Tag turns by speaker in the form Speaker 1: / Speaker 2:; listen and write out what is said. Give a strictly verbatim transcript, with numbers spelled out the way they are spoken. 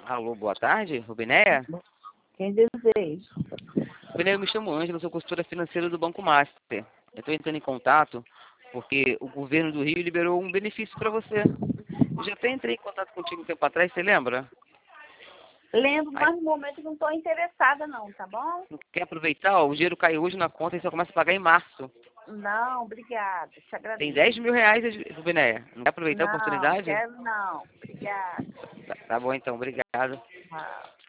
Speaker 1: Alô, boa tarde, Rubinéia?
Speaker 2: Quem deseja?
Speaker 1: Rubinéia, eu me chamo Ângela, sou consultora financeira do Banco Master. Eu estou entrando em contato porque o governo do Rio liberou um benefício para você. Eu já até entrei em contato contigo um tempo atrás, você lembra?
Speaker 2: Lembro,
Speaker 1: Aí,
Speaker 2: mas no momento não estou interessada não, tá bom?
Speaker 1: não quer aproveitar? Ó, o dinheiro caiu hoje na conta e só começa a pagar em março.
Speaker 2: Não, obrigada, te
Speaker 1: Tem
Speaker 2: agradeço.
Speaker 1: dez mil reais, Rubinéia. Não quer aproveitar a
Speaker 2: Não,
Speaker 1: oportunidade?
Speaker 2: quero não, obrigada.
Speaker 1: Tá, tá bom então, obrigado.
Speaker 2: Tchau.